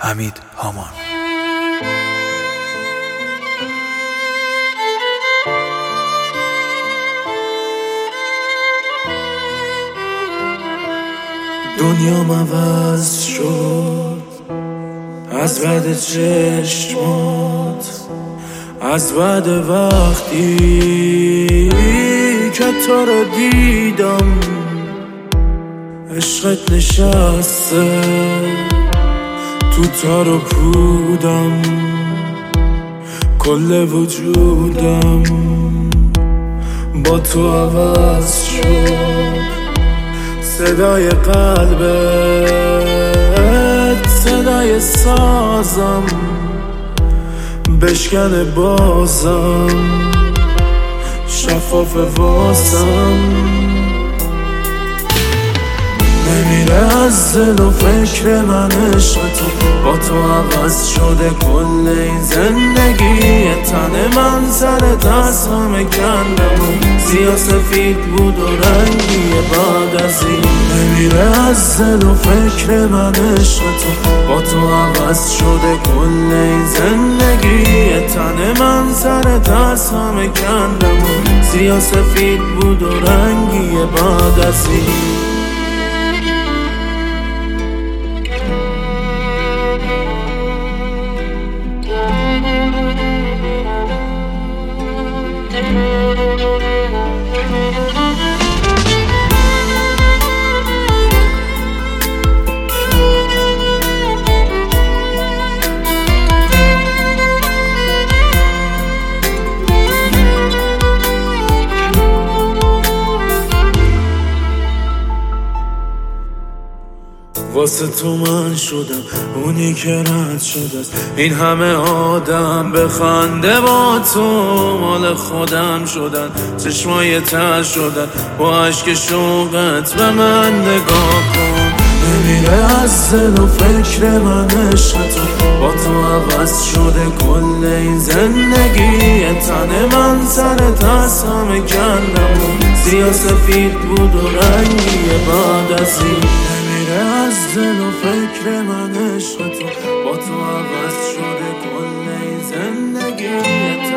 حمید هامان. دنیام عوض شد از بعد چشمات، از بعد وقتی که تو رو دیدم. عشقت نشسته تو تار و پودم، کل وجودم با تو عوض شد. صدای قلبت صدای سازم، بشکنه بازم شفاف واسم. نمیره از دل و فکر من عشق تو، با تو عوض شده کل این زندگی. تن من سرت از همه کندم، سیاه سفید بود و رنگی بعد از این. نمیره از دل و فکر من عشق تو، با تو عوض شده کل این زندگی. تن من سرت از همه کندم، سیاه سفید بود و رنگی بعد از این. واسه تو من شدم اونی که رد شده است. این همه آدم به خنده با تو مال خودم شدن. چشمای تر شدن با عشق شوقت به من نگاه کن. نمیره از دل و فکر من عشق تو، با تو عوض شده کل این زندگی. تن من سرت از همه کندم، سیاه سفید بود و رنگی بعد از این. از دل و فکر من عشق تو، با تو عوض شده کل این زندگی.